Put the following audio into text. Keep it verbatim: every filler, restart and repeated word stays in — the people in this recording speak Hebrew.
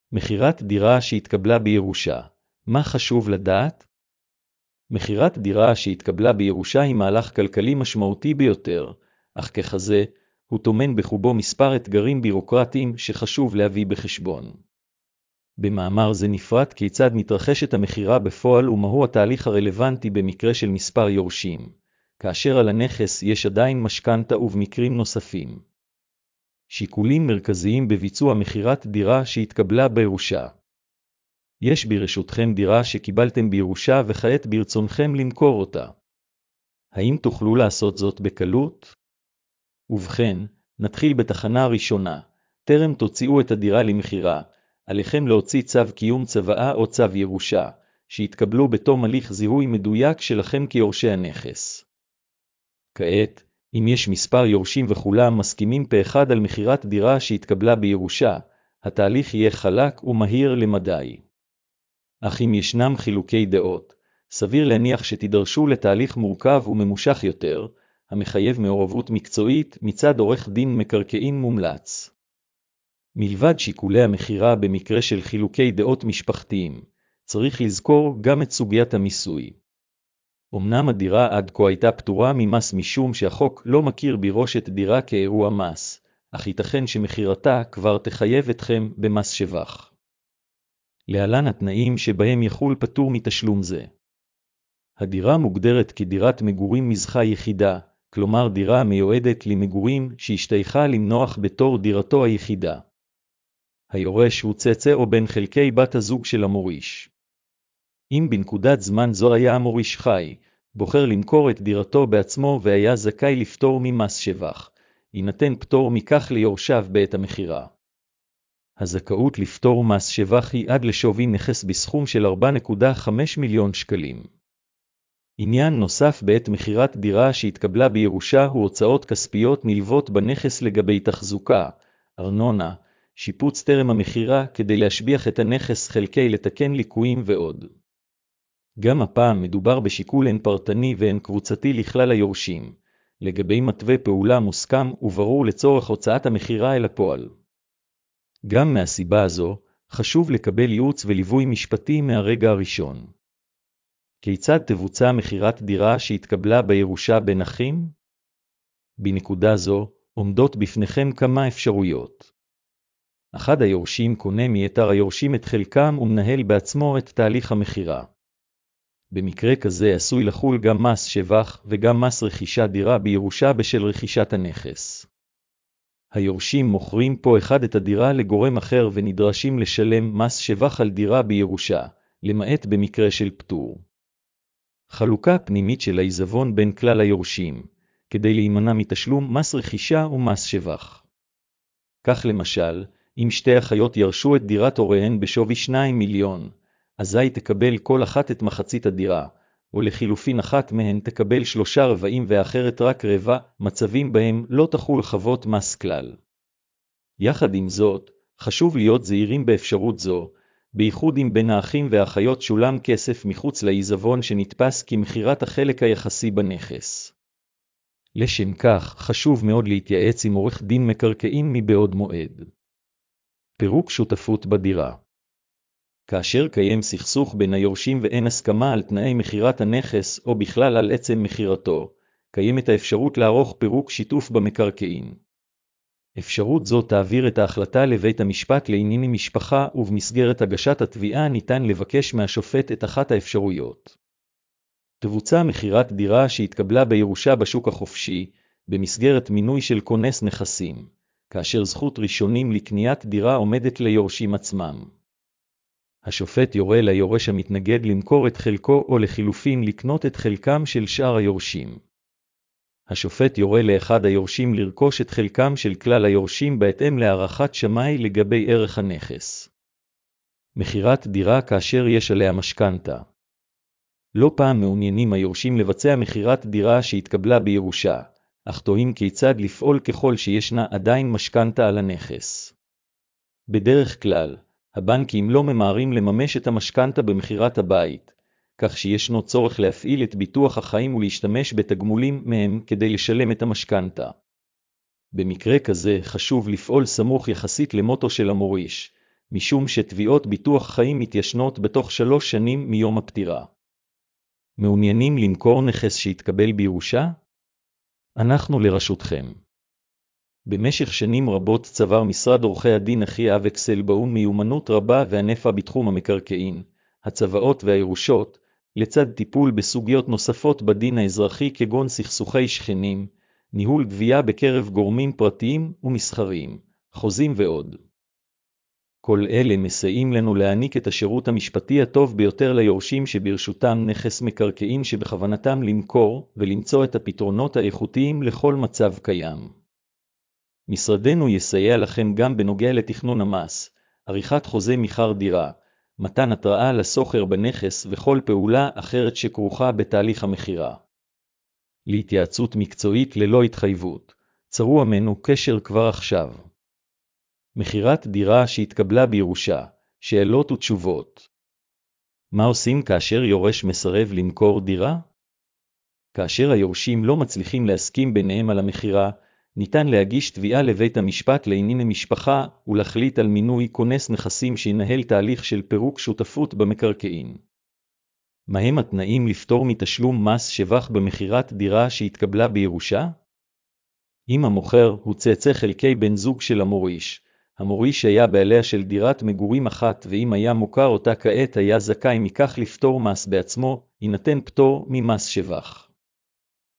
מכירת דירה שהתקבלה בירושה. מה חשוב לדעת? מכירת דירה שהתקבלה בירושה היא מהלך כלכלי משמעותי ביותר, אך ככזה, הוא טומן בחובו מספר אתגרים בירוקרטיים שחשוב להביא בחשבון. במאמר זה נפרט כיצד מתרחשת המכירה בפועל ומהו התהליך הרלוונטי במקרה של מספר יורשים, כאשר על הנכס יש עדיין משכנתה ובמקרים נוספים. שיקולים מרכזיים בביצוע מכירת דירה שהתקבלה בירושה. יש ברשותכם דירה שקיבלתם בירושה וכעת ברצונכם למכור אותה. האם תוכלו לעשות זאת בקלות? ובכן, נתחיל בתחנה הראשונה. טרם תוציאו את הדירה למכירה, עליכם להוציא צו קיום צוואה או צו ירושה, שהתקבלו בתום הליך זיהוי מדויק שלכם כיורשי הנכס. כעת, אם יש מספר יורשים וכולם מסכימים פה אחד על מכירת דירה שהתקבלה בירושה, התהליך יהיה חלק ומהיר למדי. אך אם ישנם חילוקי דעות, סביר להניח שתידרשו לתהליך מורכב וממושך יותר, המחייב מעורבות מקצועית מצד עורך דין מקרקעין מומלץ. מלבד שיקולי המכירה במקרה של חילוקי דעות משפחתיים, צריך לזכור גם את סוגיית המיסוי. אמנם הדירה עד כה הייתה פטורה ממס משום שהחוק לא מכיר בירושת דירה כאירוע מס, אך ייתכן שמכירתה כבר תחייב אתכם במס שבח. להלן התנאים שבהם יחול פטור מתשלום זה. הדירה מוגדרת כדירת מגורים מזכה יחידה, כלומר דירה מיועדת למגורים שהשתייכה למנוח בתור דירתו היחידה. היורש הוא צאצא או בן חלקי בת הזוג של המוריש. אם בנקודת זמן זו היה המוריש חי, בוחר למכור את דירתו בעצמו והיה זכאי לפטור ממס שבח, יינתן פטור מכך ליורשיו בעת המכירה. הזכאות לפטור מס שבח היא עד לשווי נכס בסכום של ארבע נקודה חמש מיליון שקלים. עניין נוסף בעת מכירת דירה שהתקבלה בירושה הוא הוצאות כספיות נלוות בנכס לגבי תחזוקה, ארנונה, שיפוץ טרם המכירה כדי להשביח את הנכס חלקי לתקן ליקויים ועוד. גם הפעם מדובר בשיקול הן פרטני והן קבוצתי לכלל היורשים, לגבי מתווה פעולה מוסכם וברור לצורך הוצאת המכירה אל הפועל. גם מהסיבה הזו, חשוב לקבל ייעוץ וליווי משפטי מהרגע הראשון. כיצד תבוצע מכירת דירה שהתקבלה בירושה בין אחים? בנקודה זו, עומדות בפניכם כמה אפשרויות. אחד היורשים קונה מיתר היורשים את חלקם ומנהל בעצמו את תהליך המכירה. במקרה כזה עשוי לחול גם מס שבח וגם מס רכישת דירה בירושה בשל רכישת הנכס. היורשים מוכרים פה אחד את הדירה לגורם אחר ונדרשים לשלם מס שבח על דירה בירושה, למעט במקרה של פטור. חלוקה פנימית של העיזבון בין כלל היורשים, כדי להימנע מתשלום מס רכישה ומס שבח. כך למשל, אם שתי אחיות ירשו את דירת הוריהן בשווי שניים מיליון, אזי תקבל כל אחת את מחצית הדירה, או לחילופין אחת מהן תקבל שלושה רבעים ואחרת רק רבע, מצבים בהם לא תחול חובות מס כלל. יחד עם זאת, חשוב להיות זהירים באפשרות זו, בייחוד אם בין האחים והאחיות שולם כסף מחוץ לעיזבון שנתפס כמכירת החלק היחסי בנכס. לשם כך, חשוב מאוד להתייעץ עם עורך דין מקרקעין מבעוד מועד. פירוק שותפות בדירה. כאשר קיים סכסוך בין היורשים ואין הסכמה על תנאי מכירת הנכס או בכלל על עצם מכירתו, קיימת האפשרות לערוך פירוק שיתוף במקרקעין. אפשרות זו תעביר את ההחלטה לבית המשפט לענייני משפחה ובמסגרת הגשת התביעה ניתן לבקש מהשופט את אחת האפשרויות. תבוצע מכירת דירה שהתקבלה בירושה בשוק החופשי, במסגרת מינוי של כונס נכסים, כאשר זכות ראשונים לקניית דירה עומדת ליורשים עצמם. השופט יורה ליורש המתנגד למכור את חלקו או לחילופין לקנות את חלקם של שאר היורשים. השופט יורה לאחד היורשים לרכוש את חלקם של כלל היורשים בהתאם להערכת שמאי לגבי ערך הנכס. מכירת דירה כאשר יש עליה משכנתה. לא פעם מעוניינים היורשים לבצע מכירת דירה שהתקבלה בירושה, אך תוהים כיצד לפעול ככל שישנה עדיין משכנתה על הנכס. בדרך כלל, הבנקים לא ממהרים לממש את המשכנתה במכירת הבית, כך שישנו צורך להפעיל את ביטוח החיים ולהשתמש בתגמולים מהם כדי לשלם את המשכנתה. במקרה כזה חשוב לפעול סמוך יחסית למותו של המוריש, משום שתביעות ביטוח חיים מתיישנות בתוך שלוש שנים מיום הפטירה. מעוניינים למכור נכס שהתקבל בירושה? אנחנו לרשותכם. במשך שנים רבות צבר משרד עורכי הדין אחי אבקסלבאום מיומנות רבה וענפה בתחום המקרקעין, הצוואות והירושות, לצד טיפול בסוגיות נוספות בדין האזרחי כגון סכסוכי שכנים, ניהול גבייה בקרב גורמים פרטיים ומסחריים, חוזים ועוד. כל אלה מסייעים לנו להעניק את השירות המשפטי הטוב ביותר ליורשים שברשותם נכס מקרקעין שבכוונתם למכור ולמצוא את הפתרונות האיכותיים לכל מצב קיים. משרדנו יסייע לכם גם בנוגע לתכנון המס, עריכת חוזה מכר דירה, מתן התראה לסוחר בנכס וכל פעולה אחרת שכרוכה בתהליך המכירה. להתייעצות מקצועית ללא התחייבות, צרו עמנו קשר כבר עכשיו. מכירת דירה שהתקבלה בירושה, שאלות ותשובות. מה עושים כאשר יורש מסרב למכור דירה? כאשר היורשים לא מצליחים להסכים ביניהם על המכירה, ניתן להגיש תביעה לבית המשפט לענייני משפחה ולהחליט על מינוי כונס נכסים שינהל תהליך של פירוק שותפות במקרקעין. מהם התנאים לפטור מתשלום מס שבח במכירת דירה שהתקבלה בירושה? אם המוכר הוא צאצא חלקי בן זוג של המוריש, המוריש היה בעליה של דירת מגורים אחת ואם היה מוכר אותה כעת היה זכאי מכך לפטור מס בעצמו, יינתן פטור ממס שבח.